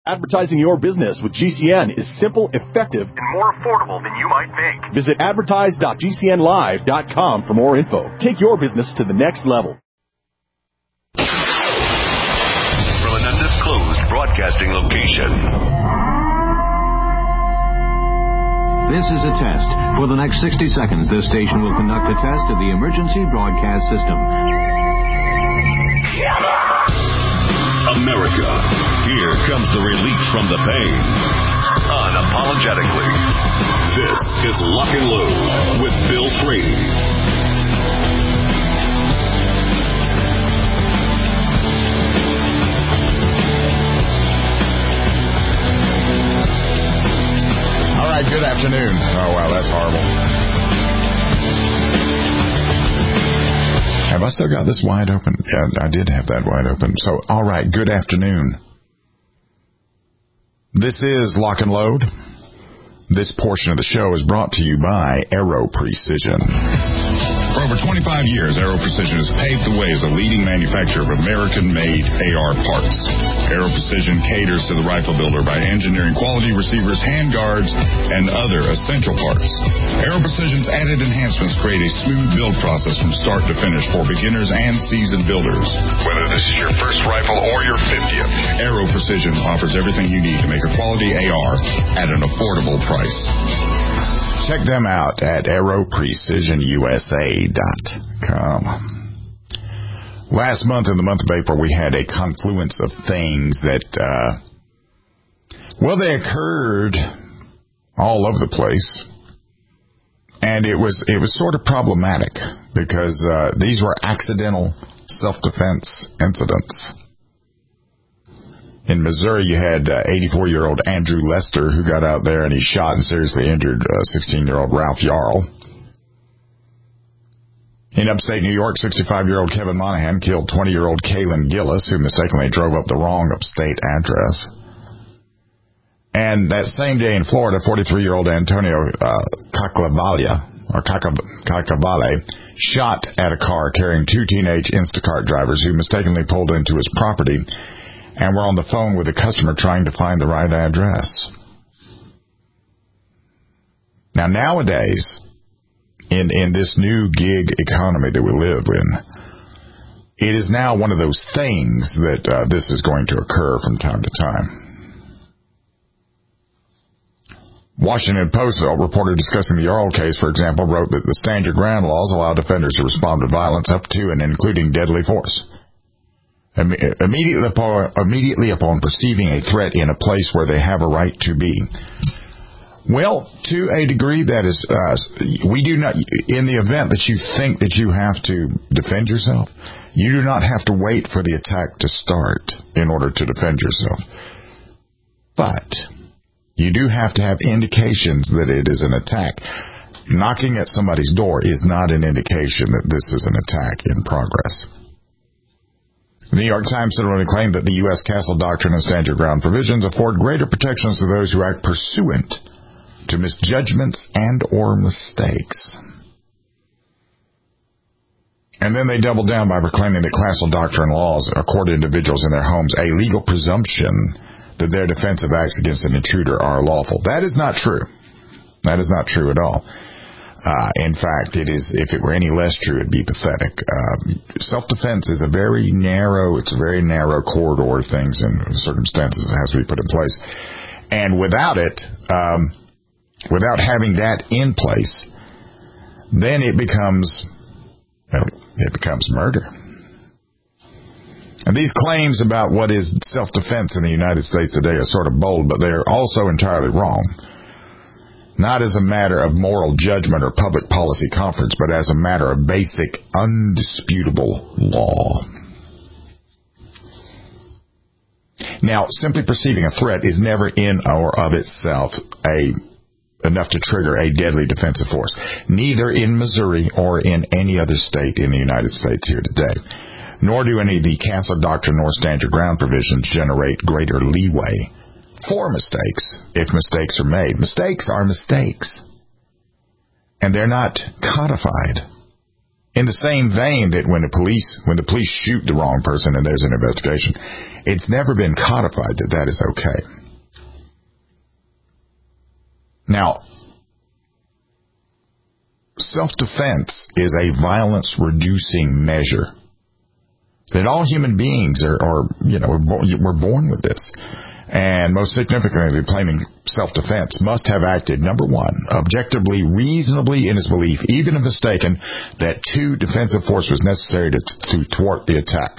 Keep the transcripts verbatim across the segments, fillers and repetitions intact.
Advertising your business with G C N is simple, effective, and more affordable than you might think. Visit advertise dot g c n live dot com for more info. Take your business to the next level. From an undisclosed broadcasting location. This is a test. For the next sixty seconds, this station will conduct a test of the emergency broadcast system. America, here comes the relief from the pain. Unapologetically. This is Lock and Load with Bill Frady. All right, good afternoon. Oh, wow, that's horrible. Have I still got this wide open? Yeah, I did have that wide open. So, all right, good afternoon. This is Lock and Load. This portion of the show is brought to you by Aero Precision. For over twenty-five years, Aero Precision has paved the way as a leading manufacturer of American-made A R parts. Aero Precision caters to the rifle builder by engineering quality receivers, handguards, and other essential parts. Aero Precision's added enhancements create a smooth build process from start to finish for beginners and seasoned builders. Whether this is your first rifle or your fiftieth, Aero Precision offers everything you need to make a quality A R at an affordable price. Check them out at aero precision u s a dot com. Last month, in the month of April, we had a confluence of things that, uh, well, they occurred all over the place. And it was it was sort of problematic because uh, these were accidental self-defense incidents. In Missouri, you had uh, eighty-four-year-old Andrew Lester, who got out there and he shot and seriously injured uh, sixteen-year-old Ralph Yarl. In upstate New York, sixty-five-year-old Kevin Monahan killed twenty-year-old Kaylin Gillis, who mistakenly drove up the wrong upstate address. And that same day in Florida, forty-three-year-old Antonio uh, Cacavale, or Cacavale, shot at a car carrying two teenage Instacart drivers who mistakenly pulled into his property and were on the phone with a customer trying to find the right address. Now, nowadays, in, in this new gig economy that we live in, it is now one of those things that uh, this is going to occur from time to time. Washington Post, a reporter discussing the Yarl case, for example, wrote that the stand your ground laws allow defenders to respond to violence up to and including deadly force. Immediately upon, immediately upon perceiving a threat in a place where they have a right to be. Well, to a degree, that is, uh, we do not, in the event that you think that you have to defend yourself, you do not have to wait for the attack to start in order to defend yourself. But you do have to have indications that it is an attack. Knocking at somebody's door is not an indication that this is an attack in progress. The New York Times similarly claimed that the U S Castle Doctrine and Stand Your Ground provisions afford greater protections to those who act pursuant to misjudgments and or mistakes. And then they doubled down by proclaiming that Castle Doctrine laws accord individuals in their homes a legal presumption that their defensive acts against an intruder are lawful. That is not true. That is not true at all. Uh, in fact, it is, if it were any less true, it'd be pathetic. Uh, self-defense is a very narrow, it's a very narrow corridor of things and circumstances that has to be put in place. And without it, um, without having that in place, then it becomes, well, it becomes murder. And these claims about what is self-defense in the United States today are sort of bold, but they're also entirely wrong. Not as a matter of moral judgment or public policy conference, but as a matter of basic, undisputable law. Now, simply perceiving a threat is never in or of itself a enough to trigger a deadly defensive force, neither in Missouri or in any other state in the United States here today. Nor do any of the Castle Doctrine nor Stand Your Ground provisions generate greater leeway for mistakes, if mistakes are made. Mistakes are mistakes. And they're not codified. In the same vein that when the police when the police shoot the wrong person and there's an investigation, it's never been codified that that is okay. Now, self-defense is a violence-reducing measure. That all human beings are, are you know, we're born with this. And most significantly, claiming self-defense must have acted, number one, objectively, reasonably in his belief, even if mistaken, that two, defensive force was necessary to, to thwart the attack.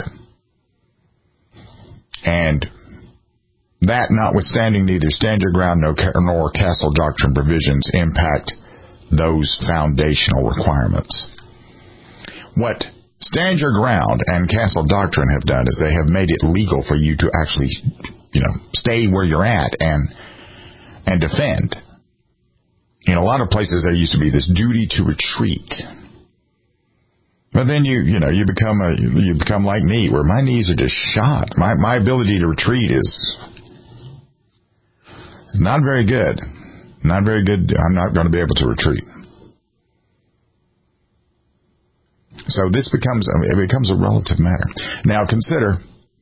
And that, notwithstanding, neither stand your ground nor castle doctrine provisions impact those foundational requirements. What stand your ground and castle doctrine have done is they have made it legal for you to actually, you know, stay where you're at and and defend. In a lot of places there used to be this duty to retreat. But then you, you know, you become a, you become like me, where my knees are just shot. My my ability to retreat is not very good. Not very good. I'm not going to be able to retreat. So this becomes it becomes a relative matter. Now consider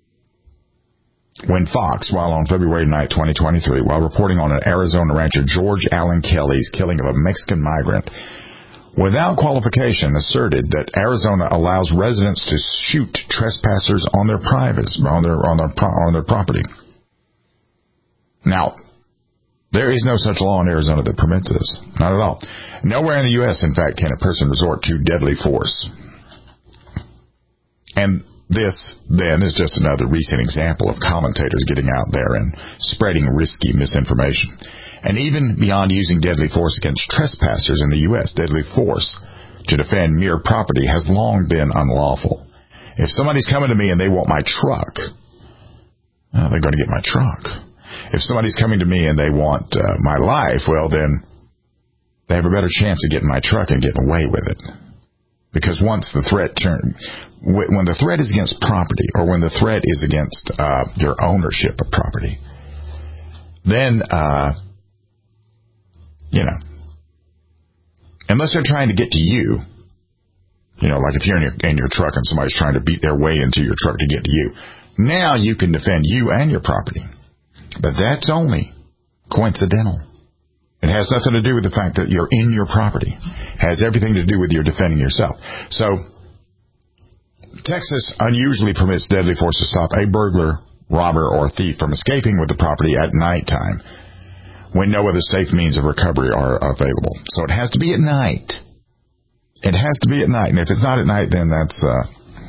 when Fox, while on February ninth, twenty twenty-three, while reporting on an Arizona rancher George Allen Kelly's killing of a Mexican migrant, without qualification asserted that Arizona allows residents to shoot trespassers on their privacy, on their on their on their property. Now, there is no such law in Arizona that permits this. Not at all. Nowhere in the U S, in fact, can a person resort to deadly force. And this, then, is just another recent example of commentators getting out there and spreading risky misinformation. And even beyond using deadly force against trespassers in the U S, deadly force to defend mere property has long been unlawful. If somebody's coming to me and they want my truck, well, they're going to get my truck. If somebody's coming to me and they want uh, my life, well, then they have a better chance of getting my truck and getting away with it. Because once the threat turn, when the threat is against property, or when the threat is against uh, your ownership of property, then, uh, you know, unless they're trying to get to you, you know, like if you're in your, in your truck and somebody's trying to beat their way into your truck to get to you, now you can defend you and your property. But that's only coincidental. It has nothing to do with the fact that you're in your property. It has everything to do with your defending yourself. So, Texas unusually permits deadly force to stop a burglar, robber, or thief from escaping with the property at nighttime when no other safe means of recovery are available. So it has to be at night. It has to be at night. And if it's not at night, then that's, uh,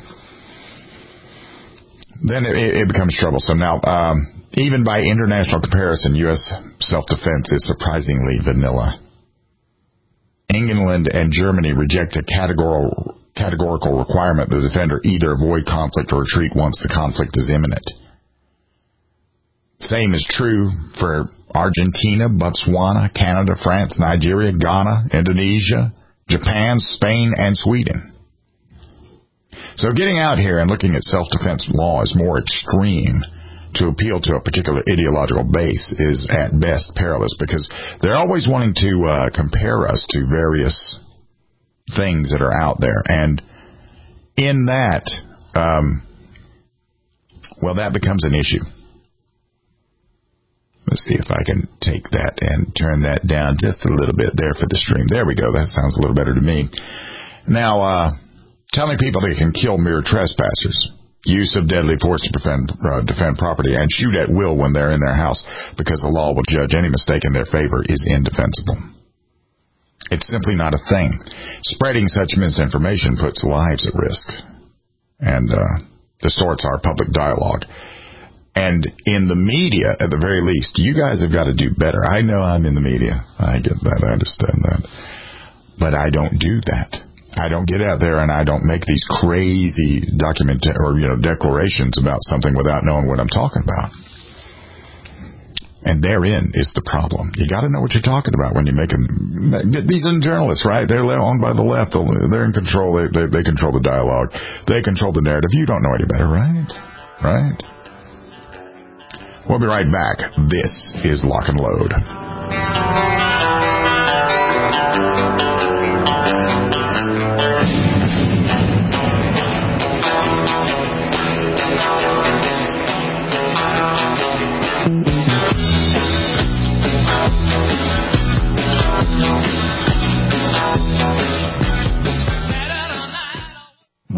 then it, it becomes troublesome. Now, um, even by international comparison, U S self-defense is surprisingly vanilla. England and Germany reject a categorical, categorical requirement that the defender either avoid conflict or retreat once the conflict is imminent. Same is true for Argentina, Botswana, Canada, France, Nigeria, Ghana, Indonesia, Japan, Spain, and Sweden. So getting out here and looking at self-defense law as more extreme to appeal to a particular ideological base is at best perilous, because they're always wanting to uh, compare us to various things that are out there. And in that, um, well, that becomes an issue. Let's see if I can take that and turn that down just a little bit there for the stream. There we go. That sounds a little better to me. Now, uh, telling people they can kill mere trespassers, use of deadly force to defend, uh, defend property, and shoot at will when they're in their house because the law will judge any mistake in their favor is indefensible. It's simply not a thing. Spreading such misinformation puts lives at risk and uh, distorts our public dialogue. And in the media, at the very least, you guys have got to do better. I know I'm in the media. I get that. I understand that. But I don't do that. I don't get out there and I don't make these crazy document or, you know, declarations about something without knowing what I'm talking about. And therein is the problem. You got to know what you're talking about when you make them. These are journalists, right? They're owned by the left. They're in control. They, they, they control the dialogue. They control the narrative. You don't know any better, right? Right? We'll be right back. This is Lock and Load.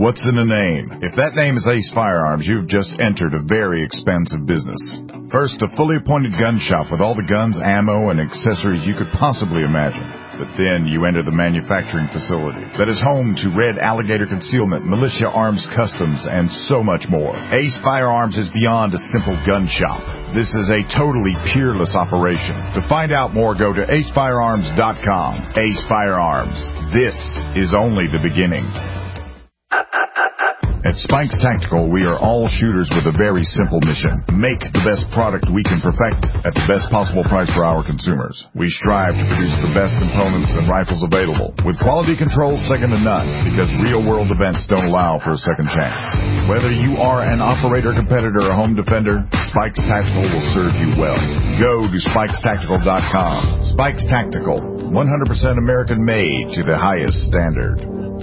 What's in a name? If that name is Ace Firearms, you've just entered a very expensive business. First, a fully appointed gun shop with all the guns, ammo, and accessories you could possibly imagine. But then you enter the manufacturing facility that is home to Red Alligator Concealment, Militia Arms Customs, and so much more. Ace Firearms is beyond a simple gun shop. This is a totally peerless operation. To find out more, go to ace firearms dot com. Ace Firearms. This is only the beginning. At Spikes Tactical, we are all shooters with a very simple mission. Make the best product we can perfect at the best possible price for our consumers. We strive to produce the best components and rifles available, with quality control second to none, because real-world events don't allow for a second chance. Whether you are an operator, competitor, or home defender, Spikes Tactical will serve you well. Go to spikes tactical dot com. Spikes Tactical, one hundred percent American-made to the highest standard.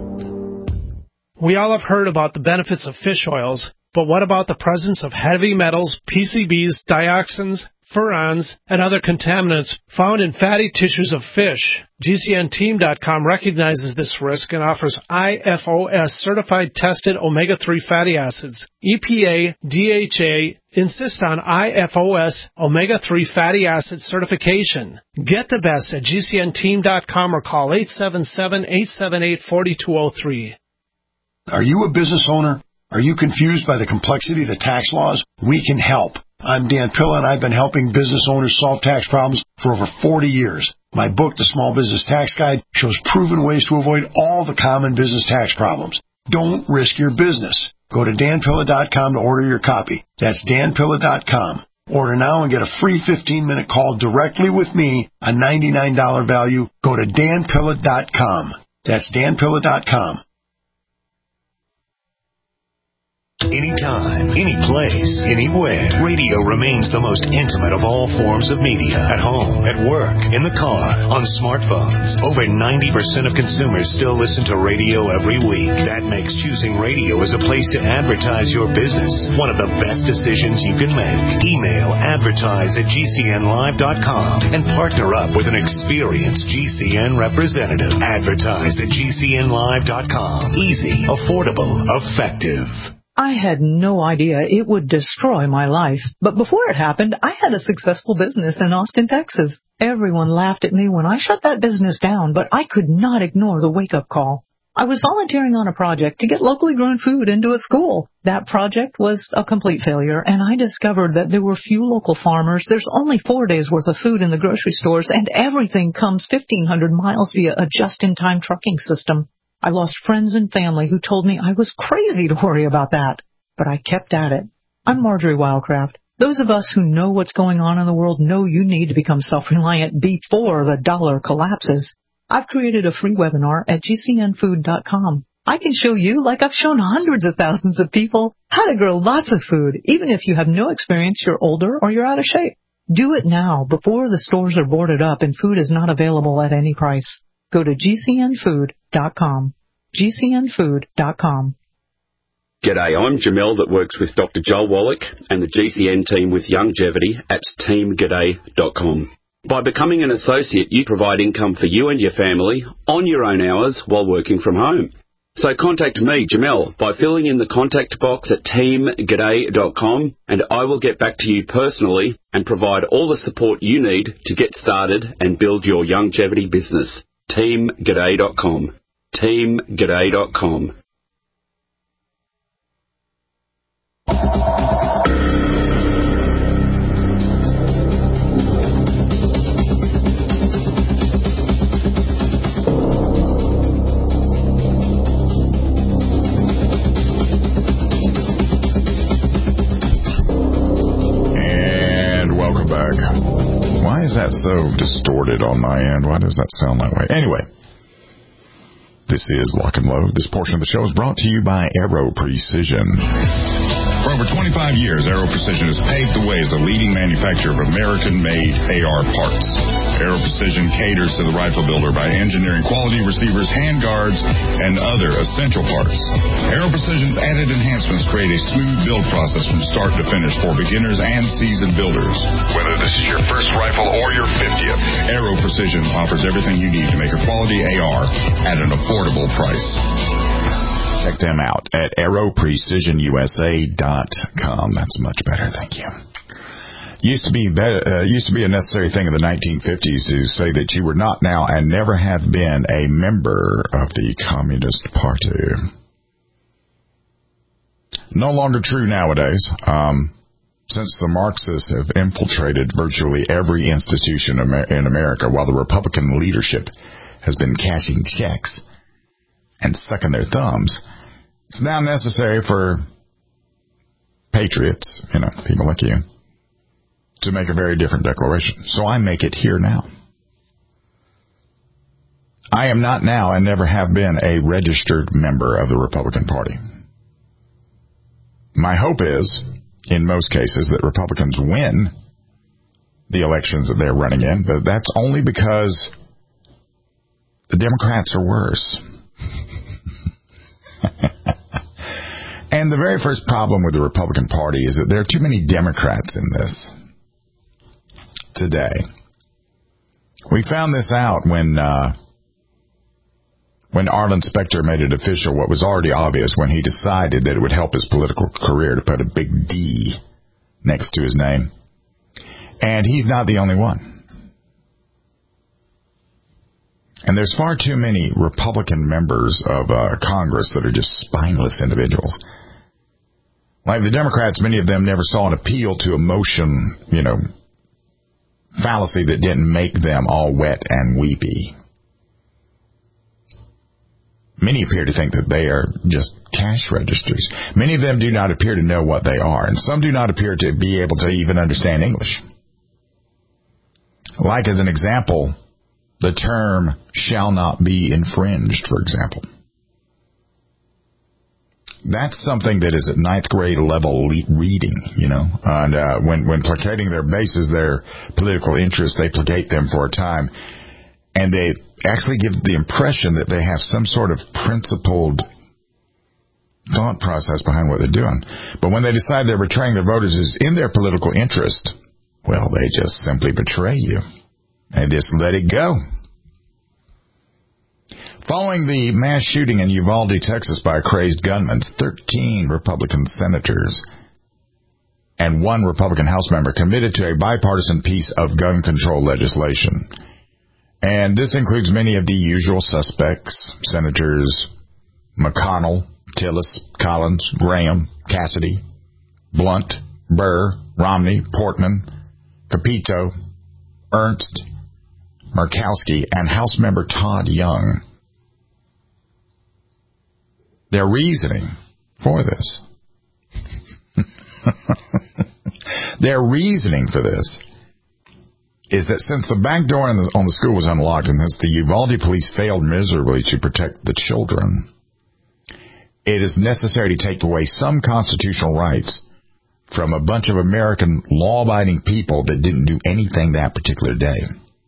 We all have heard about the benefits of fish oils, but what about the presence of heavy metals, P C Bs, dioxins, furans, and other contaminants found in fatty tissues of fish? G C N team dot com recognizes this risk and offers I F O S-certified tested omega three fatty acids. E P A, D H A insist on I F O S omega three fatty acid certification. Get the best at G C N team dot com or call eight seven seven, eight seven eight, four two zero three. Are you a business owner? Are you confused by the complexity of the tax laws? We can help. I'm Dan Pilla, and I've been helping business owners solve tax problems for over forty years. My book, The Small Business Tax Guide, shows proven ways to avoid all the common business tax problems. Don't risk your business. Go to dan pilla dot com to order your copy. That's dan pilla dot com. Order now and get a free fifteen-minute call directly with me, a ninety-nine dollars value. Go to dan pilla dot com. That's dan pilla dot com. Anytime, any place, anywhere, radio remains the most intimate of all forms of media. At home, at work, in the car, on smartphones. Over ninety percent of consumers still listen to radio every week. That makes choosing radio as a place to advertise your business one of the best decisions you can make. Email advertise at G C N live dot com and partner up with an experienced G C N representative. Advertise at G C N live dot com. Easy, affordable, effective. I had no idea it would destroy my life. But before it happened, I had a successful business in Austin, Texas. Everyone laughed at me when I shut that business down, but I could not ignore the wake-up call. I was volunteering on a project to get locally grown food into a school. That project was a complete failure, and I discovered that there were few local farmers. There's only four days' worth of food in the grocery stores, and everything comes fifteen hundred miles via a just-in-time trucking system. I lost friends and family who told me I was crazy to worry about that, but I kept at it. I'm Marjorie Wildcraft. Those of us who know what's going on in the world know you need to become self-reliant before the dollar collapses. I've created a free webinar at G C N food dot com. I can show you, like I've shown hundreds of thousands of people, how to grow lots of food, even if you have no experience, you're older, or you're out of shape. Do it now, before the stores are boarded up and food is not available at any price. Go to G C N food dot com. G C N food dot com. G'day, I'm Jamel that works with Doctor Joel Wallach and the G C N team with Longevity at team g'day dot com. By becoming an associate, you provide income for you and your family on your own hours while working from home. So contact me, Jamel, by filling in the contact box at team g'day dot com, and I will get back to you personally and provide all the support you need to get started and build your longevity business. team g'day dot com. team g'day dot com. And welcome back. Why is that so distorted on my end? Why does that sound that way? Anyway. This is Lock and Load. This portion of the show is brought to you by Aero Precision. For over twenty-five years, Aero Precision has paved the way as a leading manufacturer of American-made A R parts. Aero Precision caters to the rifle builder by engineering quality receivers, handguards, and other essential parts. Aero Precision's added enhancements create a smooth build process from start to finish for beginners and seasoned builders. Whether this is your first rifle or your fiftieth, Aero Precision offers everything you need to make a quality A R at an affordable price. check them out at aero precision u s a dot com. That's much better. Thank you. Used to be uh, used to be a necessary thing in the nineteen fifties to say that you were not now and never have been a member of the Communist Party. No longer true nowadays, um, since the Marxists have infiltrated virtually every institution in America, while the Republican leadership has been cashing checks and sucking their thumbs. It's now necessary for patriots, you know, people like you, to make a very different declaration. So I make it here now. I am not now and never have been a registered member of the Republican Party. My hope is, in most cases, that Republicans win the elections that they're running in, but that's only because the Democrats are worse. And the very first problem with the Republican Party is that there are too many Democrats in this today. We found this out when uh, when Arlen Specter made it official, what was already obvious when he decided that it would help his political career to put a big D next to his name. And he's not the only one. And there's far too many Republican members of uh, Congress that are just spineless individuals. Like the Democrats, many of them never saw an appeal to emotion, you know, fallacy that didn't make them all wet and weepy. Many appear to think that they are just cash registers. Many of them do not appear to know what they are, and some do not appear to be able to even understand English. Like, as an example, the term shall not be infringed, for example. That's something that is at ninth grade level reading, you know. And uh, when, when placating their bases, their political interests, they placate them for a time. And they actually give the impression that they have some sort of principled thought process behind what they're doing. But when they decide they're betraying their voters is in their political interest, well, they just simply betray you. And just let it go. Following the mass shooting in Uvalde, Texas by a crazed gunman, thirteen Republican senators and one Republican House member committed to a bipartisan piece of gun control legislation. And this includes many of the usual suspects, Senators McConnell, Tillis, Collins, Graham, Cassidy, Blunt, Burr, Romney, Portman, Capito, Ernst, Murkowski, and House member Todd Young. Their reasoning for this, their reasoning for this is that since the back door on the, on the school was unlocked and since the Uvalde police failed miserably to protect the children, it is necessary to take away some constitutional rights from a bunch of American law-abiding people that didn't do anything that particular day.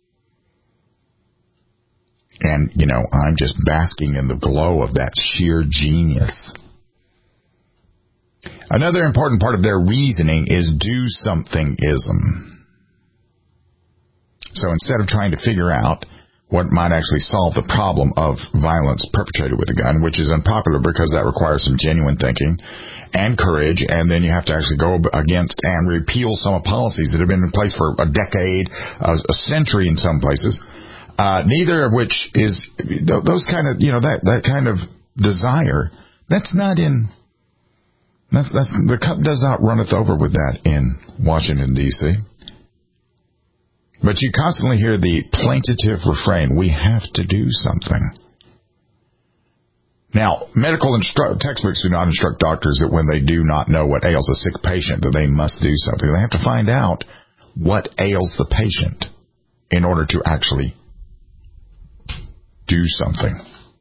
And, you know, I'm just basking in the glow of that sheer genius. Another important part of their reasoning is do something-ism. So instead of trying to figure out what might actually solve the problem of violence perpetrated with a gun, which is unpopular because that requires some genuine thinking and courage, and then you have to actually go against and repeal some policies that have been in place for a decade, a, a century in some places, uh, neither of which is, those kind of, you know, that, that kind of desire, that's not in, that's, that's, the cup does not runneth over with that in Washington, D C But you constantly hear the plaintive refrain, we have to do something. Now, medical instru- textbooks do not instruct doctors that when they do not know what ails a sick patient, that they must do something. They have to find out what ails the patient in order to actually do something.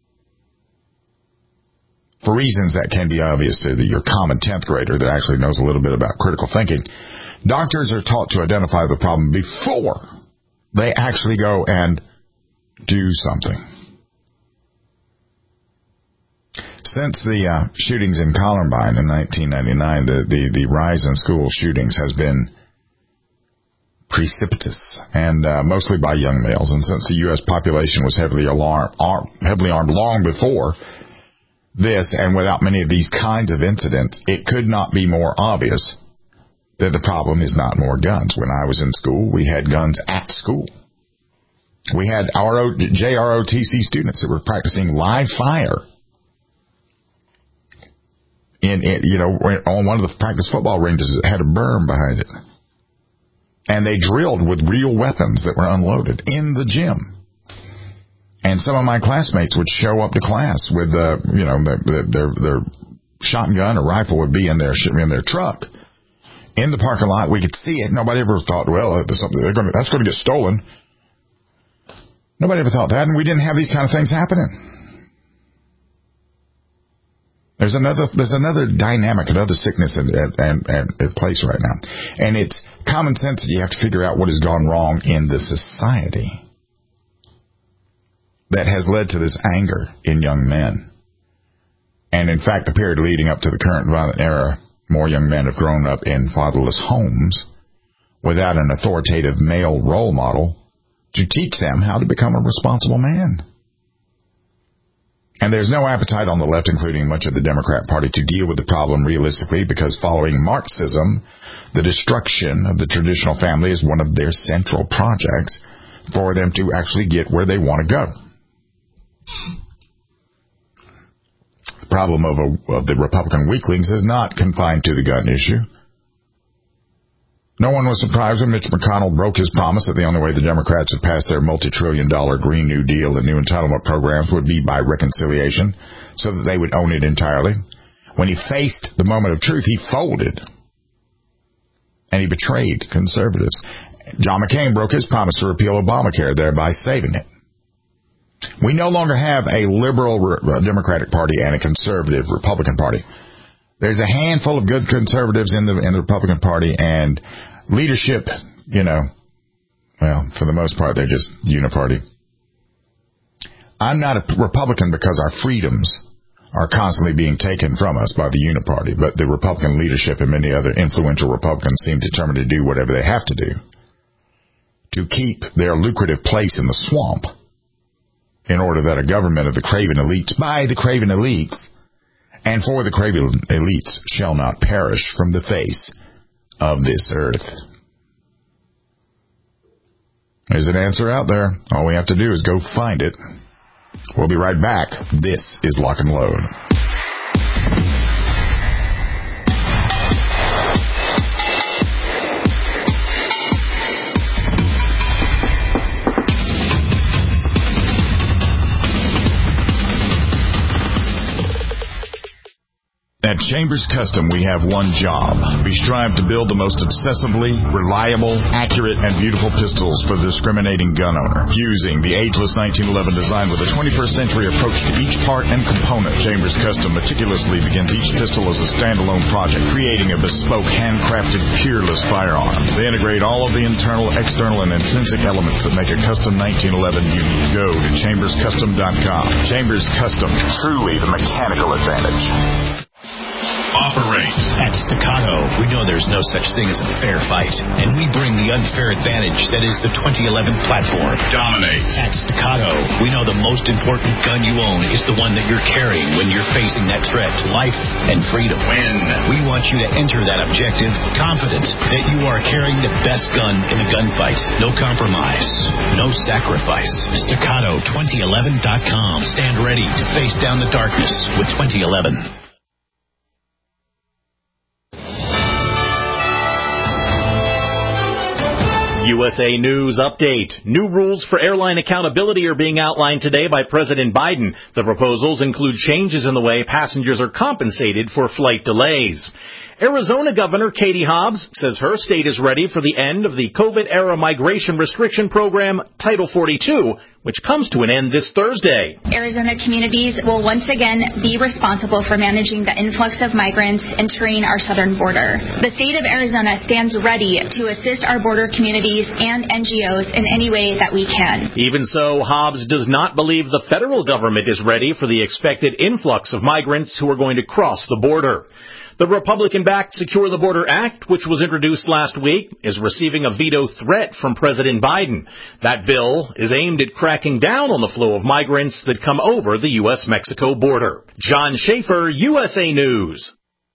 For reasons that can be obvious to the, your common tenth grader that actually knows a little bit about critical thinking, doctors are taught to identify the problem before they actually go and do something. Since the uh, shootings in Columbine in nineteen ninety-nine, the, the, the rise in school shootings has been precipitous, and uh, mostly by young males. And since the U S population was heavily, alarm, arm, heavily armed long before this and without many of these kinds of incidents, it could not be more obvious that the problem is not more guns. When I was in school, we had guns at school. We had J R O T C students that were practicing live fire in, in you know, on one of the practice football ranges that had a berm behind it. And they drilled with real weapons that were unloaded in the gym. And some of my classmates would show up to class with, uh, you know, their, their, their shotgun or rifle would be in their in their truck in the parking lot. We could see it. Nobody ever thought, well, there's something they're going to, that's going to get stolen. Nobody ever thought that, and we didn't have these kind of things happening. There's another there's another dynamic, another sickness in, in, in, in place right now, and it's common sense. You have to figure out what has gone wrong in the society that has led to this anger in young men. And in fact, the period leading up to the current violent era, more young men have grown up in fatherless homes without an authoritative male role model to teach them how to become a responsible man. And there's no appetite on the left, including much of the Democrat Party, to deal with the problem realistically, because following Marxism, the destruction of the traditional family is one of their central projects for them to actually get where they want to go. The problem of, a, of the Republican weaklings is not confined to the gun issue. No one was surprised when Mitch McConnell broke his promise that the only way the Democrats would pass their multi-trillion dollar Green New Deal and new entitlement programs would be by reconciliation, so that they would own it entirely. When he faced the moment of truth, he folded. And he betrayed conservatives. John McCain broke his promise to repeal Obamacare, thereby saving it. We no longer have a liberal Democratic Party and a conservative Republican Party. There's a handful of good conservatives in the in the Republican Party, and leadership, you know, well, for the most part, they're just uniparty. I'm not a Republican because our freedoms are constantly being taken from us by the uniparty, but the Republican leadership and many other influential Republicans seem determined to do whatever they have to do to keep their lucrative place in the swamp in order that a government of the craven elites, by the craven elites, and for the craven elites shall not perish from the face of this earth. There's an answer out there. All we have to do is go find it. We'll be right back. This is Lock and Load. At Chambers Custom, we have one job. We strive to build the most obsessively reliable, accurate, and beautiful pistols for the discriminating gun owner. Using the ageless nineteen eleven design with a twenty-first century approach to each part and component, Chambers Custom meticulously begins each pistol as a standalone project, creating a bespoke, handcrafted, peerless firearm. They integrate all of the internal, external, and intrinsic elements that make a custom nineteen eleven unique. Go to chambers custom dot com. Chambers Custom, truly the mechanical advantage. Operate. At Staccato, we know there's no such thing as a fair fight, and we bring the unfair advantage that is the twenty eleven platform. Dominate. At Staccato, we know the most important gun you own is the one that you're carrying when you're facing that threat to life and freedom. Win. We want you to enter that objective confident that you are carrying the best gun in the gunfight. No compromise. No sacrifice. Staccato twenty eleven dot com. Stand ready to face down the darkness with twenty eleven. U S A News Update. New rules for airline accountability are being outlined today by President Biden. The proposals include changes in the way passengers are compensated for flight delays. Arizona Governor Katie Hobbs says her state is ready for the end of the COVID-era migration restriction program, Title forty-two, which comes to an end this Thursday. Arizona communities will once again be responsible for managing the influx of migrants entering our southern border. The state of Arizona stands ready to assist our border communities and N G Os in any way that we can. Even so, Hobbs does not believe the federal government is ready for the expected influx of migrants who are going to cross the border. The Republican-backed Secure the Border Act, which was introduced last week, is receiving a veto threat from President Biden. That bill is aimed at cracking down on the flow of migrants that come over the U S Mexico border. John Schaefer, U S A News.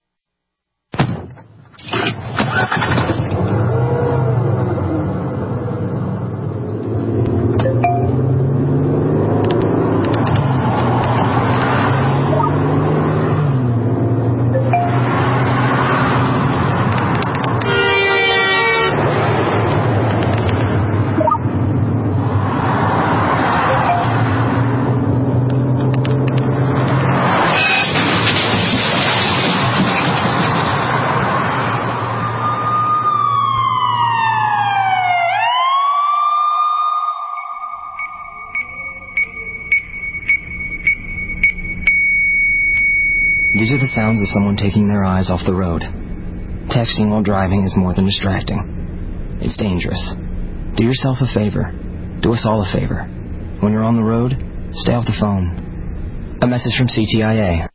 These are the sounds of someone taking their eyes off the road. Texting while driving is more than distracting. It's dangerous. Do yourself a favor. Do us all a favor. When you're on the road, stay off the phone. A message from C T I A.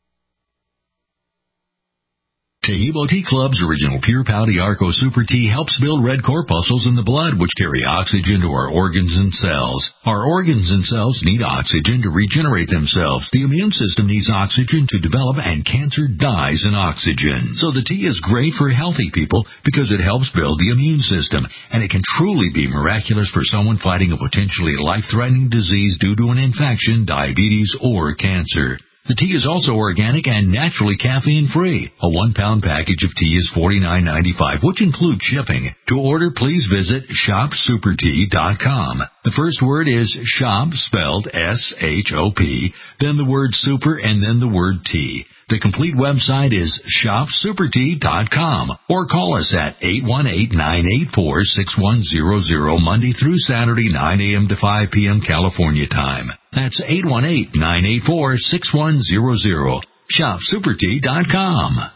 Taheebo Tea Club's original Pure Pouty Arco Super Tea helps build red corpuscles in the blood, which carry oxygen to our organs and cells. Our organs and cells need oxygen to regenerate themselves. The immune system needs oxygen to develop, and cancer dies in oxygen. So the tea is great for healthy people because it helps build the immune system, and it can truly be miraculous for someone fighting a potentially life-threatening disease due to an infection, diabetes, or cancer. The tea is also organic and naturally caffeine-free. A one-pound package of tea is forty-nine ninety-five, which includes shipping. To order, please visit shop super tea dot com. The first word is shop, spelled S H O P, then the word super, and then the word tea. The complete website is shop super tea dot com, or call us at eight one eight, nine eight four, six one zero zero Monday through Saturday, nine a.m. to five p.m. California time. That's eight one eight, nine eight four, six one zero zero. shop super tea dot com.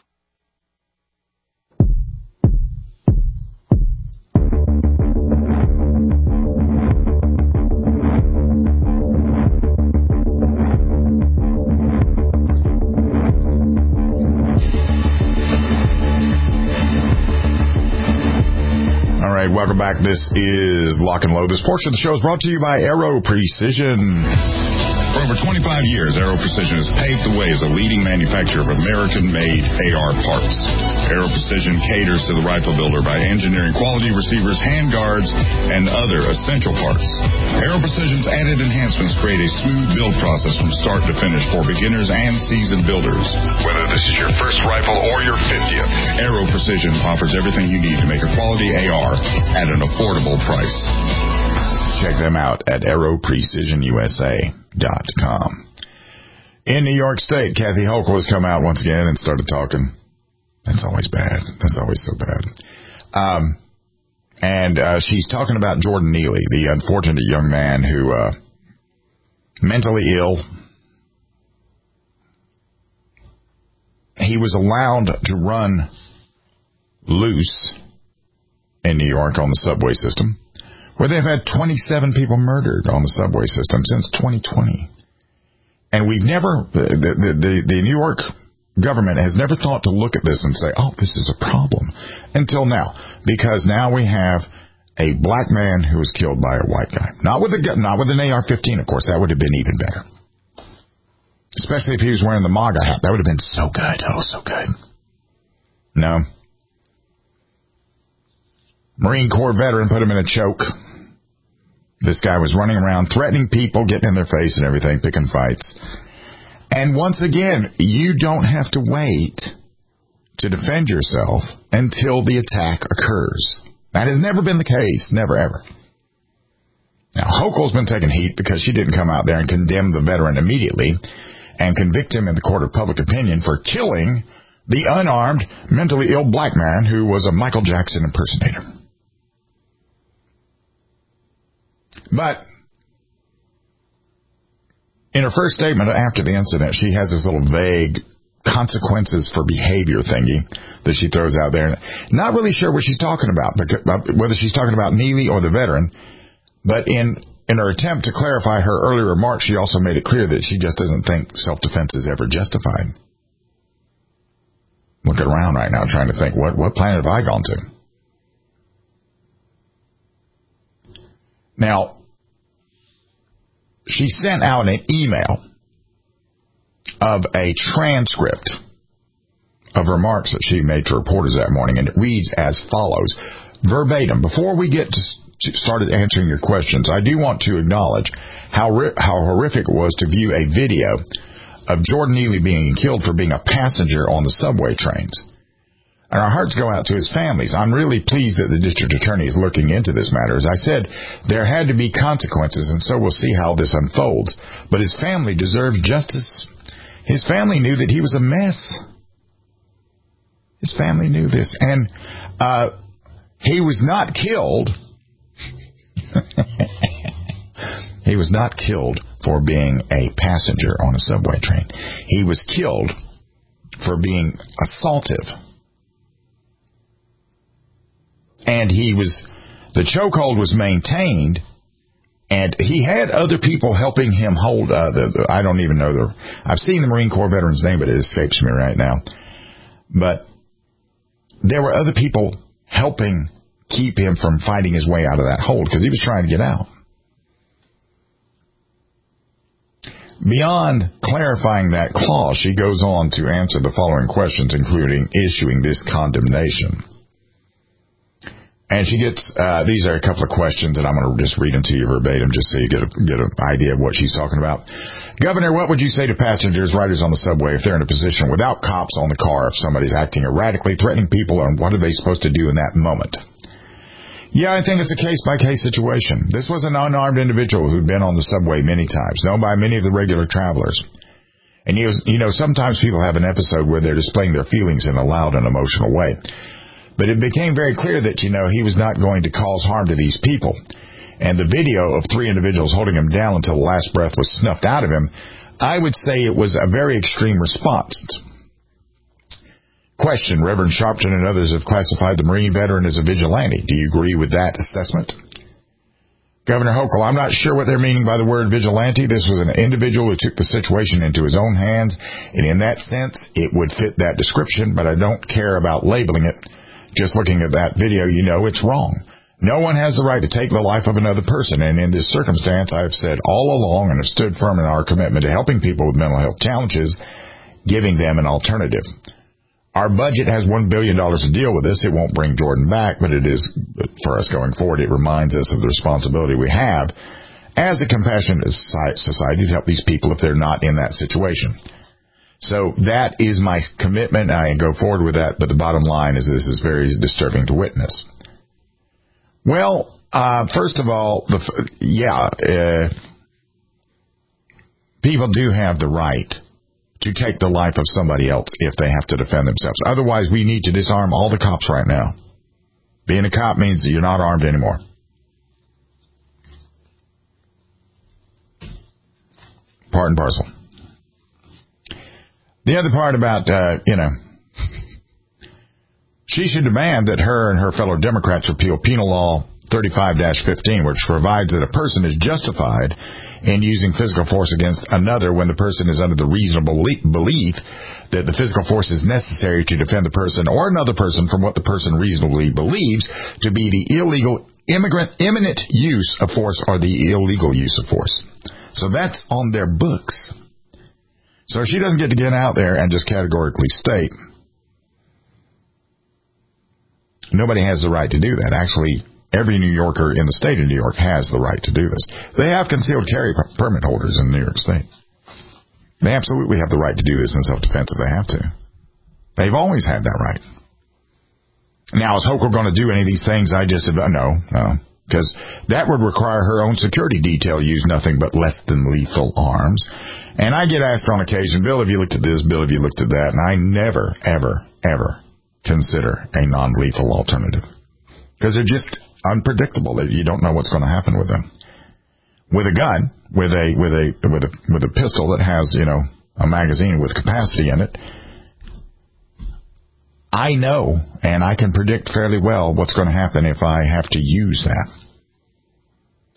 Welcome back. This is Lock and Load. This portion of the show is brought to you by Aero Precision. For over twenty-five years, Aero Precision has paved the way as a leading manufacturer of American-made A R parts. Aero Precision caters to the rifle builder by engineering quality receivers, handguards, and other essential parts. Aero Precision's added enhancements create a smooth build process from start to finish for beginners and seasoned builders. Whether this is your first rifle or your fiftieth, Aero Precision offers everything you need to make a quality A R at an affordable price. Check them out at aero precision u s a dot com. In New York State, Kathy Hochul has come out once again and started talking. That's always bad. That's always so bad. Um, and uh, she's talking about Jordan Neely, the unfortunate young man who uh, mentally ill. He was allowed to run loose in New York on the subway system, where they've had twenty-seven people murdered on the subway system since twenty twenty. And we've never, the, the, the, the New York government has never thought to look at this and say, oh, this is a problem, until now. Because now we have a black man who was killed by a white guy. Not with a gun, not with an A R fifteen, of course. That would have been even better. Especially if he was wearing the MAGA hat. That would have been so good. Oh, so good. No. Marine Corps veteran put him in a choke. This guy was running around threatening people, getting in their face and everything, picking fights. And once again, you don't have to wait to defend yourself until the attack occurs. That has never been the case. Never, ever. Now, Hochul's been taking heat because she didn't come out there and condemn the veteran immediately and convict him in the court of public opinion for killing the unarmed, mentally ill black man who was a Michael Jackson impersonator. But in her first statement after the incident, she has this little vague consequences for behavior thingy that she throws out there. Not really sure what she's talking about, whether she's talking about Neely or the veteran. But in, in her attempt to clarify her earlier remarks, she also made it clear that she just doesn't think self-defense is ever justified. looking around right now trying to think, what, what planet have I gone to? Now, she sent out an email of a transcript of remarks that she made to reporters that morning, and it reads as follows, verbatim. Before we get to started answering your questions, I do want to acknowledge how how horrific it was to view a video of Jordan Neely being killed for being a passenger on the subway trains. And our hearts go out to his families. I'm really pleased that the district attorney is looking into this matter. As I said, there had to be consequences, and so we'll see how this unfolds. But his family deserved justice. His family knew that he was a mess. His family knew this. And uh, he was not killed. He was not killed for being a passenger on a subway train. He was killed for being assaultive. And he was, the chokehold was maintained, and he had other people helping him hold, uh, the, the, I don't even know the, I've seen the Marine Corps veteran's name, but it escapes me right now. But there were other people helping keep him from fighting his way out of that hold, because he was trying to get out. Beyond clarifying that clause, she goes on to answer the following questions, including issuing this condemnation. And she gets, uh, these are a couple of questions, and I'm going to just read them to you verbatim just so you get a, get an idea of what she's talking about. Governor, what would you say to passengers, riders on the subway, if they're in a position without cops on the car, if somebody's acting erratically, threatening people, and what are they supposed to do in that moment? Yeah, I think it's a case-by-case situation. This was an unarmed individual who'd been on the subway many times, known by many of the regular travelers. And, you, you know, sometimes people have an episode where they're displaying their feelings in a loud and emotional way. But it became very clear that, you know, he was not going to cause harm to these people. And the video of three individuals holding him down until the last breath was snuffed out of him, I would say it was a very extreme response. Question, Reverend Sharpton and others have classified the Marine veteran as a vigilante. Do you agree with that assessment? Governor Hochul, I'm not sure what they're meaning by the word vigilante. This was an individual who took the situation into his own hands, and in that sense, it would fit that description, but I don't care about labeling it. Just looking at that video, you know it's wrong. No one has the right to take the life of another person, and in this circumstance, I have said all along and have stood firm in our commitment to helping people with mental health challenges, giving them an alternative. Our budget has one billion dollars to deal with this. It won't bring Jordan back, but it is, for us going forward, it reminds us of the responsibility we have as a compassionate society to help these people if they're not in that situation. So that is my commitment. I go forward with that, but the bottom line is this is very disturbing to witness. Well, uh, first of all, the, yeah, uh, people do have the right to take the life of somebody else if they have to defend themselves. Otherwise, we need to disarm all the cops right now. Being a cop means that you're not armed anymore. Part and parcel. The other part about, uh, you know, she should demand that her and her fellow Democrats repeal Penal Law thirty-five dash fifteen, which provides that a person is justified in using physical force against another when the person is under the reasonable belief that the physical force is necessary to defend the person or another person from what the person reasonably believes to be the illegal immigrant imminent use of force or the illegal use of force. So that's on their books. So she doesn't get to get out there and just categorically state. Nobody has the right to do that. Actually, every New Yorker in the state of New York has the right to do this. They have concealed carry permit holders in New York State. They absolutely have the right to do this in self-defense if they have to. They've always had that right. Now, is Hochul going to do any of these things? I just said, no, no. Because that would require her own security detail use nothing but less than lethal arms. And I get asked on occasion, Bill, have you looked at this? Bill, have you looked at that? And I never, ever, ever consider a non-lethal alternative. Because they're just unpredictable. You don't know what's going to happen with them. With a gun, with a with a with a with a pistol that has, you know, a magazine with capacity in it, I know and I can predict fairly well what's going to happen if I have to use that.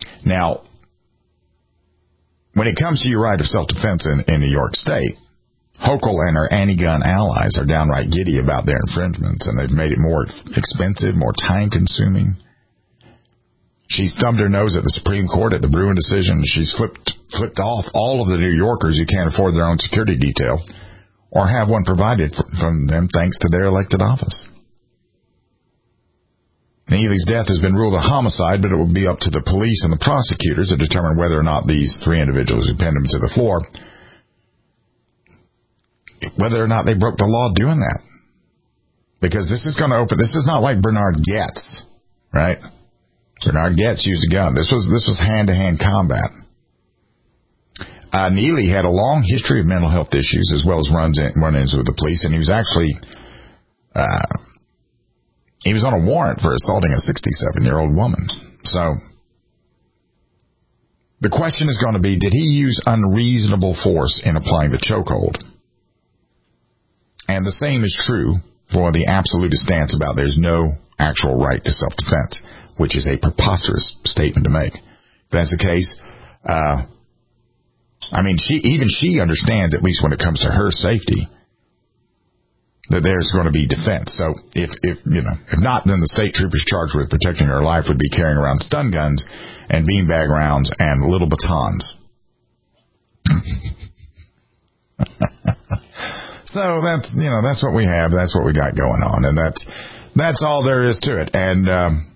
Now, when it comes to your right of self-defense in, in New York State, Hochul and her anti-gun allies are downright giddy about their infringements, and they've made it more expensive, more time-consuming. She's thumbed her nose at the Supreme Court at the Bruen decision. She's flipped flipped off all of the New Yorkers who can't afford their own security detail or have one provided from them thanks to their elected office. Neely's death has been ruled a homicide, but it will be up to the police and the prosecutors to determine whether or not these three individuals who pinned him to the floor, whether or not they broke the law doing that. Because this is going to open, this is not like Bernard Goetz, right? Bernard Goetz used a gun. This was, this was hand-to-hand combat. Uh, Neely had a long history of mental health issues as well as runs in, run-ins with the police, and he was actually, uh, he was on a warrant for assaulting a sixty-seven-year-old woman. So, the question is going to be, did he use unreasonable force in applying the chokehold? And the same is true for the absolutist stance about there's no actual right to self-defense, which is a preposterous statement to make. If that's the case, uh, I mean, she even she understands, at least when it comes to her safety, that there's going to be defense. So if, if you know, if not, then the state troopers charged with protecting her life would be carrying around stun guns and beanbag rounds and little batons. So that's, you know, that's what we have. That's what we got going on. And that's, that's all there is to it. And, um,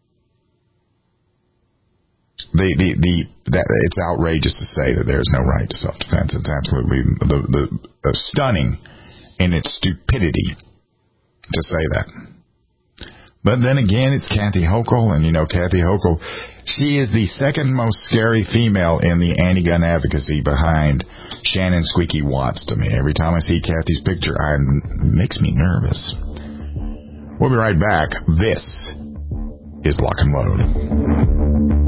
the, the, the, that it's outrageous to say that there's no right to self-defense. It's absolutely the, the, the stunning in its stupidity to say that. But then again, it's Kathy Hochul, and you know Kathy Hochul, she is the second most scary female in the anti-gun advocacy behind Shannon Squeaky Watts to me. Every time I see Kathy's picture, it makes me nervous. We'll be right back. This is Lock and Load.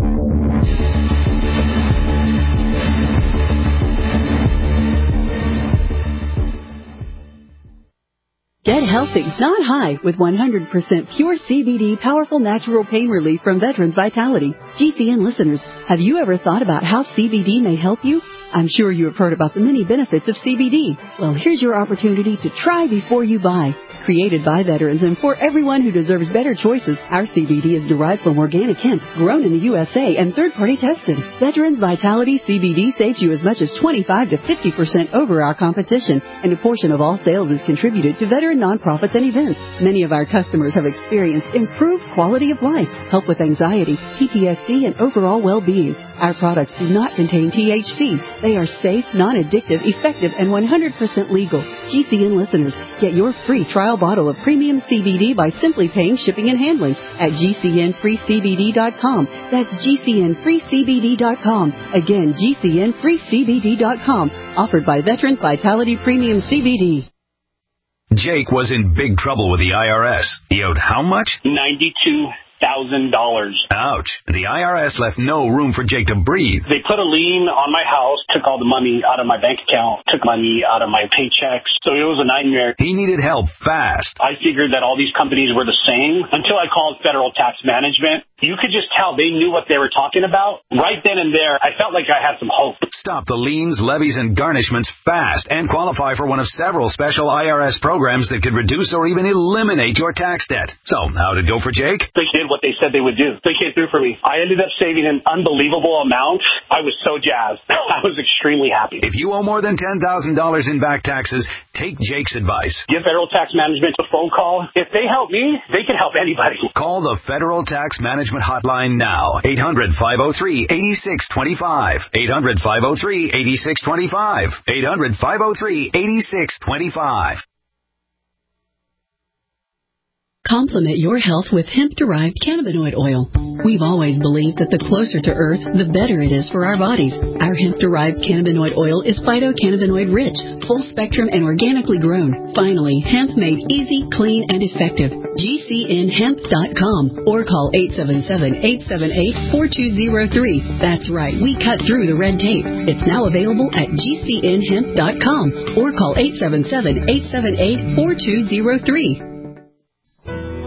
Get healthy, not high, with one hundred percent pure C B D powerful natural pain relief from Veterans Vitality. G C N listeners, have you ever thought about how C B D may help you? I'm sure you have heard about the many benefits of C B D. Well, here's your opportunity to try before you buy. Created by veterans and for everyone who deserves better choices, our C B D is derived from organic hemp, grown in the U S A and third-party tested. Veterans Vitality C B D saves you as much as twenty-five to fifty percent over our competition, and a portion of all sales is contributed to veteran nonprofits and events. Many of our customers have experienced improved quality of life, help with anxiety, P T S D, and overall well-being. Our products do not contain T H C. They are safe, non-addictive, effective, and one hundred percent legal. G C N listeners, get your free trial bottle of premium C B D by simply paying shipping and handling at G C N free C B D dot com. That's G C N free C B D dot com. Again, G C N free C B D dot com. Offered by Veterans Vitality Premium C B D. Jake was in big trouble with the I R S. He owed how much? ninety-two thousand dollars. Ouch. The I R S left no room for Jake to breathe. They put a lien on my house, took all the money out of my bank account, took money out of my paychecks. So it was a nightmare. He needed help fast. I figured that all these companies were the same until I called Federal Tax Management. You could just tell they knew what they were talking about. Right then and there, I felt like I had some hope. Stop the liens, levies, and garnishments fast and qualify for one of several special I R S programs that could reduce or even eliminate your tax debt. So, how did it go for Jake? They did what they said they would do. They came through for me. I ended up saving an unbelievable amount. I was so jazzed. I was extremely happy. If you owe more than ten thousand dollars in back taxes, take Jake's advice. Give Federal Tax Management a phone call. If they help me, they can help anybody. Call the Federal Tax Management Hotline now. eight hundred, five oh three, eight six two five. eight hundred, five oh three, eight six two five. eight hundred, five oh three, eight six two five. Complement your health with hemp-derived cannabinoid oil. We've always believed that the closer to Earth, the better it is for our bodies. Our hemp-derived cannabinoid oil is phytocannabinoid-rich, full-spectrum, and organically grown. Finally, hemp made easy, clean, and effective. G C N hemp dot com or call eight seven seven, eight seven eight, four two zero three. That's right, we cut through the red tape. It's now available at G C N hemp dot com or call eight seven seven, eight seven eight, four two zero three.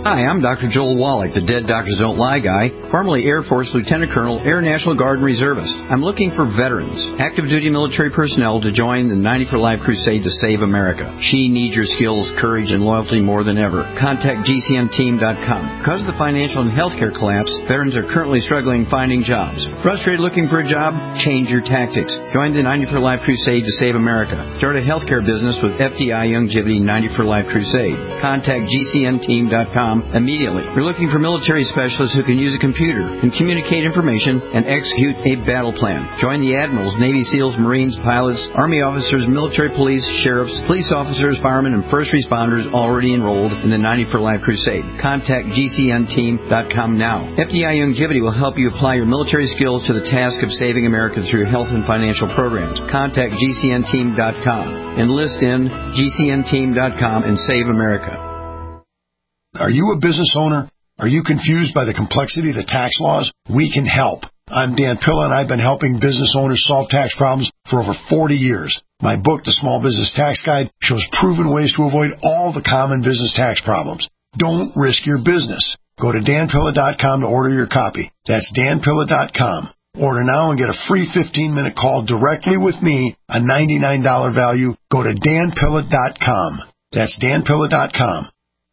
Hi, I'm Doctor Joel Wallach, the Dead Doctors Don't Lie guy, formerly Air Force Lieutenant Colonel, Air National Guard and Reservist. I'm looking for veterans, active duty military personnel to join the ninety for Life crusade to save America. She needs your skills, courage, and loyalty more than ever. Contact G C N team dot com. Because of the financial and healthcare collapse, veterans are currently struggling finding jobs. Frustrated looking for a job? Change your tactics. Join the ninety for Life crusade to save America. Start a healthcare business with F D I Youngevity ninety for Life crusade. Contact G C N team dot com immediately. We're looking for military specialists who can use a computer and communicate information and execute a battle plan. Join the admirals, Navy SEALs, Marines, pilots, Army officers, military police, sheriffs, police officers, firemen, and first responders already enrolled in the ninety for Life crusade. Contact G C N team dot com now. F D I Youngevity will help you apply your military skills to the task of saving America through health and financial programs. Contact G C N team dot com. Enlist in G C N team dot com and save America. Are you a business owner? Are you confused by the complexity of the tax laws? We can help. I'm Dan Pilla, and I've been helping business owners solve tax problems for over forty years. My book, The Small Business Tax Guide, shows proven ways to avoid all the common business tax problems. Don't risk your business. Go to Dan Pilla dot com to order your copy. That's Dan Pilla dot com. Order now and get a free fifteen minute call directly with me, a ninety-nine dollars value. Go to Dan Pilla dot com. That's Dan Pilla dot com.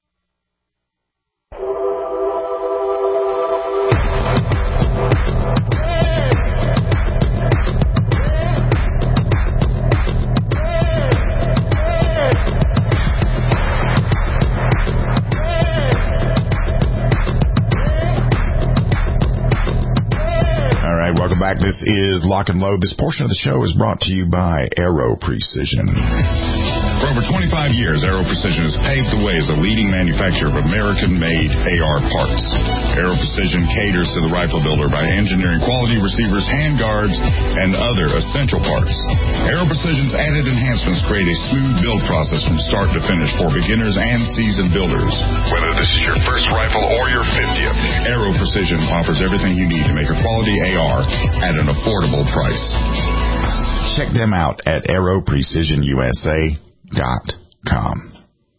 Welcome back. This is Lock and Load. This portion of the show is brought to you by Aero Precision. For over twenty-five years, Aero Precision has paved the way as a leading manufacturer of American-made A R parts. Aero Precision caters to the rifle builder by engineering quality receivers, handguards, and other essential parts. Aero Precision's added enhancements create a smooth build process from start to finish for beginners and seasoned builders. Whether this is your first rifle or your fiftieth, Aero Precision offers everything you need to make a quality A R at an affordable price. Check them out at aero precision u s a dot com.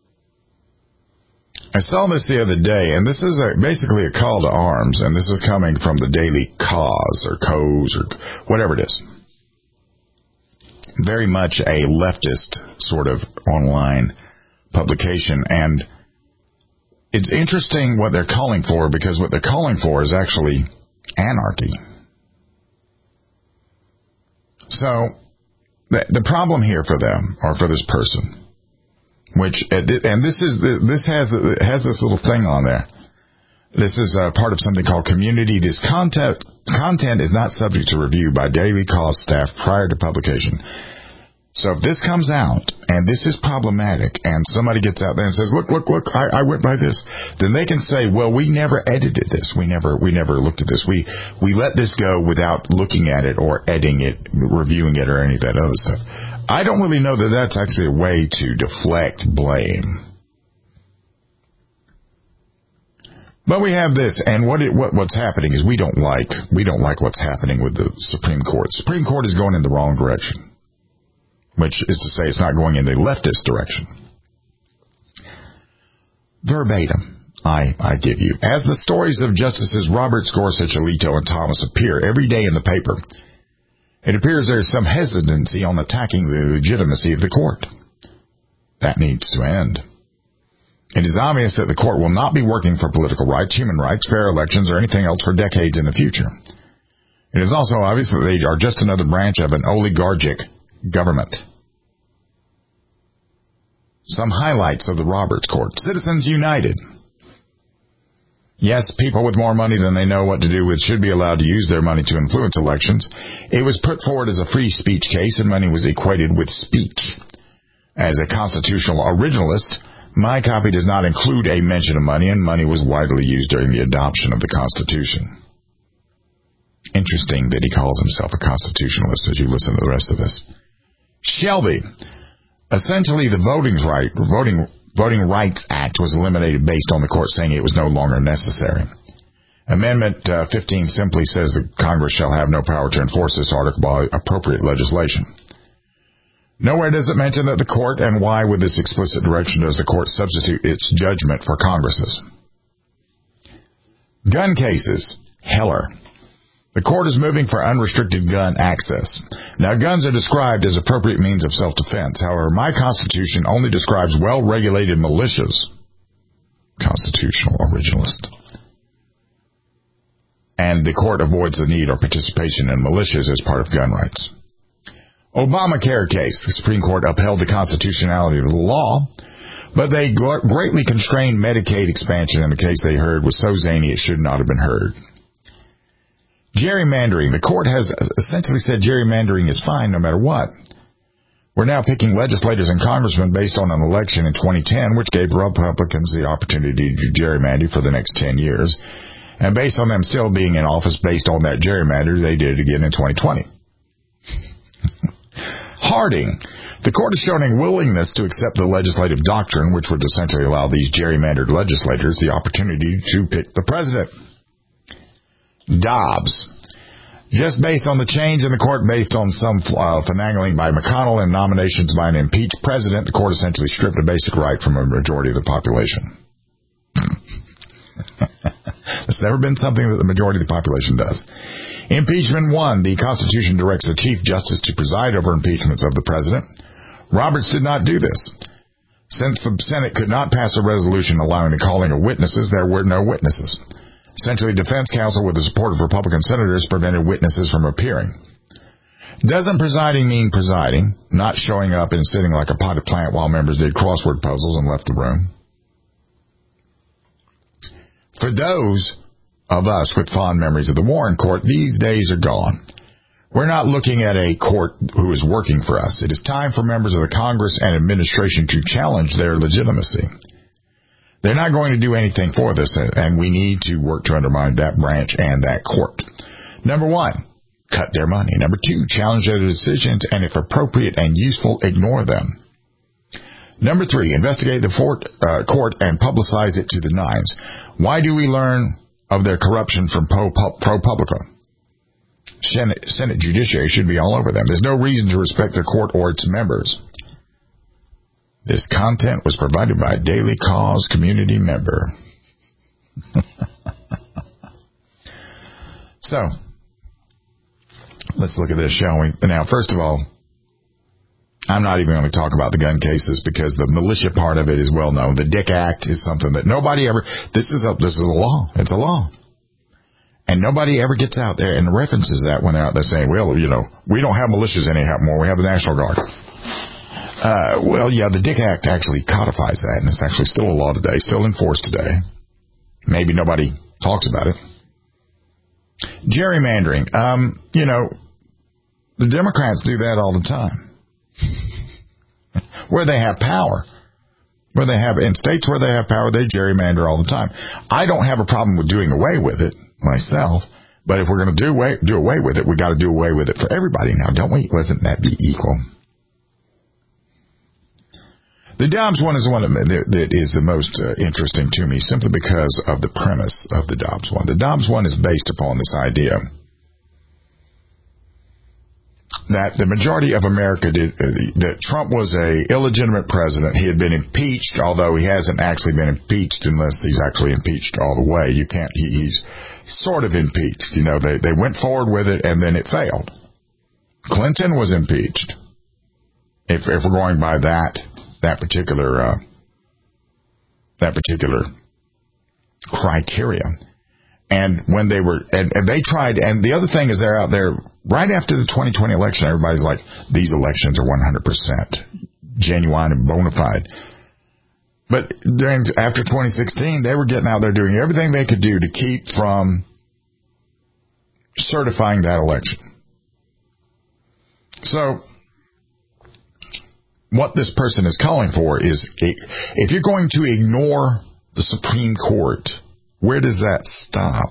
I saw this the other day, and this is a, basically a call to arms, and this is coming from the Daily Cause or Coes or whatever it is. Very much a leftist sort of online publication, and it's interesting what they're calling for, because what they're calling for is actually anarchy. So, the, the problem here for them, or for this person, which, and this is, the, this has, has this little thing on there. This is a part of something called community. This content, content is not subject to review by Daily Cause staff prior to publication. So if this comes out, and this is problematic, and somebody gets out there and says, look, look, look, I, I went by this, then they can say, well, we never edited this. We never, we never looked at this. We, we let this go without looking at it or editing it, reviewing it, or any of that other stuff. I don't really know that that's actually a way to deflect blame. But we have this, and what, it, what what's happening is we don't like, we don't like what's happening with the Supreme Court. The Supreme Court is going in the wrong direction, which is to say it's not going in the leftist direction. Verbatim, I, I give you. As the stories of Justices Roberts, Gorsuch, Alito, and Thomas appear every day in the paper, it appears there is some hesitancy on attacking the legitimacy of the court. That needs to end. It is obvious that the court will not be working for political rights, human rights, fair elections, or anything else for decades in the future. It is also obvious that they are just another branch of an oligarchic government. Some highlights of the Roberts Court. Citizens United. Yes, people with more money than they know what to do with should be allowed to use their money to influence elections. It was put forward as a free speech case, and money was equated with speech. As a constitutional originalist, my copy does not include a mention of money, and money was widely used during the adoption of the Constitution. Interesting that he calls himself a constitutionalist as you listen to the rest of this. Shelby. Essentially, the voting, right, voting, voting Rights Act was eliminated based on the court saying it was no longer necessary. Amendment uh, fifteen simply says that Congress shall have no power to enforce this article by appropriate legislation. Nowhere does it mention that the court, and why with this explicit direction does the court substitute its judgment for Congress's. Gun cases. Heller. The court is moving for unrestricted gun access. Now, guns are described as appropriate means of self-defense. However, my Constitution only describes well-regulated militias. Constitutional originalist. And the court avoids the need or participation in militias as part of gun rights. Obamacare case. The Supreme Court upheld the constitutionality of the law, but they greatly constrained Medicaid expansion, and the case they heard was so zany it should not have been heard. Gerrymandering. The court has essentially said gerrymandering is fine no matter what. We're now picking legislators and congressmen based on an election in twenty ten, which gave Republicans the opportunity to gerrymander for the next ten years. And based on them still being in office based on that gerrymander, they did it again in twenty twenty. Harding. The court has shown a willingness to accept the legislative doctrine, which would essentially allow these gerrymandered legislators the opportunity to pick the president. Dobbs. Just based on the change in the court based on some uh, finagling by McConnell and nominations by an impeached president, the court essentially stripped a basic right from a majority of the population. It's never been something that the majority of the population does. Impeachment one. The Constitution directs the Chief Justice to preside over impeachments of the President. Roberts did not do this. Since the Senate could not pass a resolution allowing the calling of witnesses, there were no witnesses. Essentially, defense counsel with the support of Republican senators prevented witnesses from appearing. Doesn't presiding mean presiding, not showing up and sitting like a potted plant while members did crossword puzzles and left the room? For those of us with fond memories of the Warren Court, these days are gone. We're not looking at a court who is working for us. It is time for members of the Congress and administration to challenge their legitimacy. They're not going to do anything for this, and we need to work to undermine that branch and that court. Number one, cut their money. Number two, challenge their decisions, and if appropriate and useful, ignore them. Number three, investigate the fort, uh, court and publicize it to the nines. Why do we learn of their corruption from ProPublica? Senate, Senate Judiciary should be all over them. There's no reason to respect the court or its members. This content was provided by a Daily Cause community member. So, let's look at this, shall we? Now, first of all, I'm not even going to talk about the gun cases because the militia part of it is well known. The Dick Act is something that nobody ever, this is a, this is a law. It's a law. And nobody ever gets out there and references that one out there saying, well, you know, we don't have militias anymore. We have the National Guard. Uh, well, yeah, the Dick Act actually codifies that, and it's actually still a law today, still enforced today. Maybe nobody talks about it. Gerrymandering. Um, you know, the Democrats do that all the time. Where they have power. Where they have, in states where they have power, they gerrymander all the time. I don't have a problem with doing away with it myself, but if we're going to do away, do away with it, we got to do away with it for everybody now, don't we? Wasn't that be equal? The Dobbs one is the one that, that is the most uh, interesting to me, simply because of the premise of the Dobbs one. The Dobbs one is based upon this idea that the majority of America did, uh, that Trump was a illegitimate president. He had been impeached, although he hasn't actually been impeached unless he's actually impeached all the way. You can't, he, he's sort of impeached. You know, they, they went forward with it and then it failed. Clinton was impeached. If, if we're going by that, that particular, uh, that particular criteria. And when they were, and, and they tried, and the other thing is they're out there, right after the twenty twenty election, everybody's like, these elections are one hundred percent genuine and bona fide. But during, after twenty sixteen, they were getting out there doing everything they could do to keep from certifying that election. So, what this person is calling for is, if you're going to ignore the Supreme Court, where does that stop?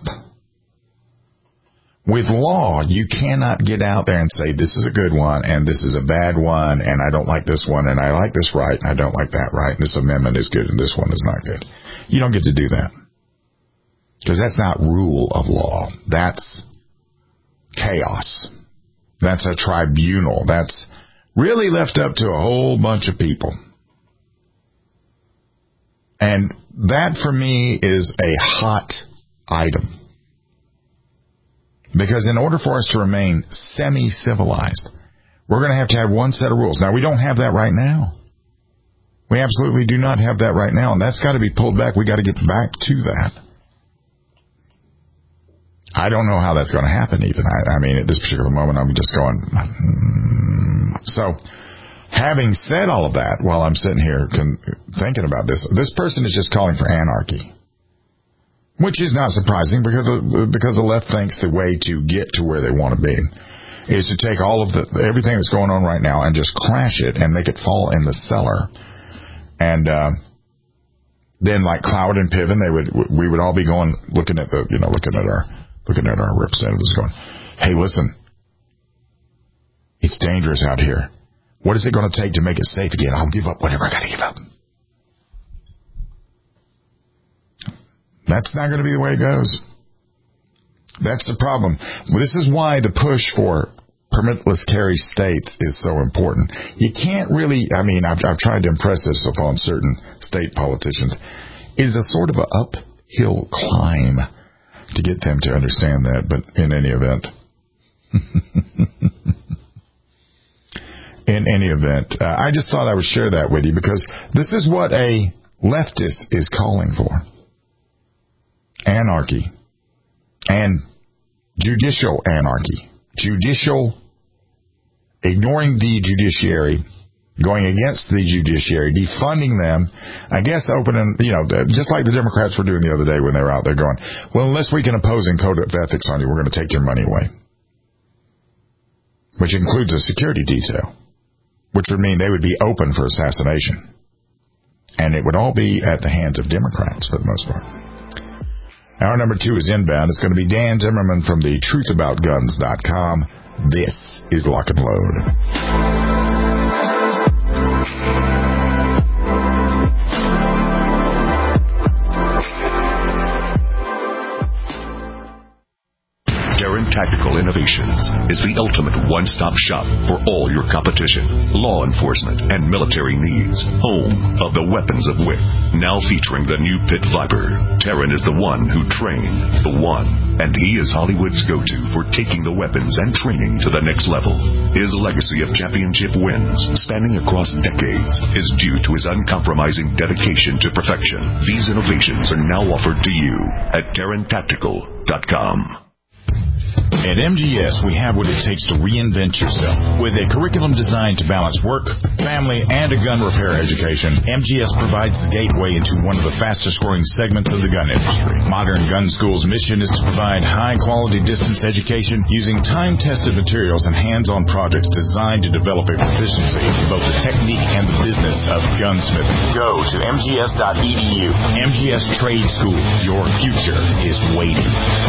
With law, you cannot get out there and say, this is a good one, and this is a bad one, and I don't like this one, and I like this right, and I don't like that right, and this amendment is good, and this one is not good. You don't get to do that. Because that's not rule of law. That's chaos. That's a tribunal. That's really left up to a whole bunch of people. And that, for me, is a hot item. Because in order for us to remain semi-civilized, we're going to have to have one set of rules. Now, we don't have that right now. We absolutely do not have that right now, and that's got to be pulled back. We got to get back to that. I don't know how that's going to happen even. I, I mean, at this particular moment, I'm just going... Mm. So, having said all of that, while I'm sitting here con- thinking about this, this person is just calling for anarchy. Which is not surprising because the, because the left thinks the way to get to where they want to be is to take all of the everything that's going on right now and just crash it and make it fall in the cellar. And uh, then, like Cloward and Piven, they would we would all be going looking at the you know looking at our looking at our representatives, going, "Hey, listen, it's dangerous out here. What is it going to take to make it safe again? I'll give up whatever I got to give up." That's not going to be the way it goes. That's the problem. This is why the push for permitless carry states is so important. You can't really, I mean, I've, I've tried to impress this upon certain state politicians. It is a sort of an uphill climb to get them to understand that, but in any event. in any event, uh, I just thought I would share that with you because this is what a leftist is calling for. Anarchy and judicial anarchy. Judicial, ignoring the judiciary, going against the judiciary, defunding them, I guess opening, you know, just like the Democrats were doing the other day when they were out there going, well, unless we can impose a code of ethics on you, we're going to take your money away. Which includes a security detail, which would mean they would be open for assassination. And it would all be at the hands of Democrats for the most part. Hour number two is inbound. It's going to be Dan Zimmerman from the truth about guns dot com. This is Lock and Load. Darren Tactical Innovations is the ultimate one-stop shop for all your competition, law enforcement, and military needs. Home of the weapons of Wick. Now featuring the new Pit Viper. Darren is the one who trained the one, and he is Hollywood's go-to for taking the weapons and training to the next level. His legacy of championship wins, spanning across decades, is due to his uncompromising dedication to perfection. These innovations are now offered to you at Darren Tactical dot com. At M G S, we have what it takes to reinvent yourself. With a curriculum designed to balance work, family, and a gun repair education, M G S provides the gateway into one of the fastest-growing segments of the gun industry. Modern Gun School's mission is to provide high-quality distance education using time-tested materials and hands-on projects designed to develop a proficiency in both the technique and the business of gunsmithing. Go to M G S dot E D U. M G S Trade School. Your future is waiting.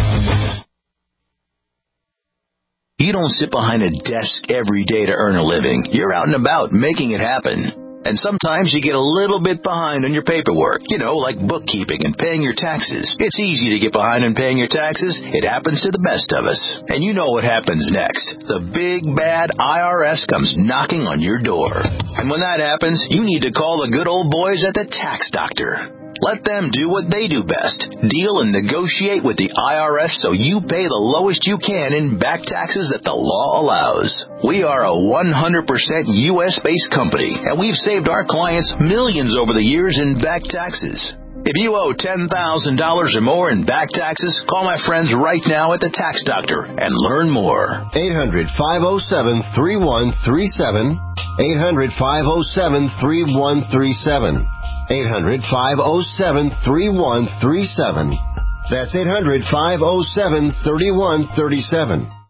You don't sit behind a desk every day to earn a living. You're out and about making it happen. And sometimes you get a little bit behind on your paperwork, you know, like bookkeeping and paying your taxes. It's easy to get behind on paying your taxes. It happens to the best of us. And you know what happens next. The big, bad I R S comes knocking on your door. And when that happens, you need to call the good old boys at the Tax Doctor. Let them do what they do best. Deal and negotiate with the I R S so you pay the lowest you can in back taxes that the law allows. We are a one hundred percent U S-based company, and we've saved our clients millions over the years in back taxes. If you owe ten thousand dollars or more in back taxes, call my friends right now at the Tax Doctor and learn more. eight hundred, five oh seven, three one three seven. eight hundred, five oh seven, three one three seven. eight hundred, five oh seven, three one three seven. That's eight hundred, five oh seven, three one three seven.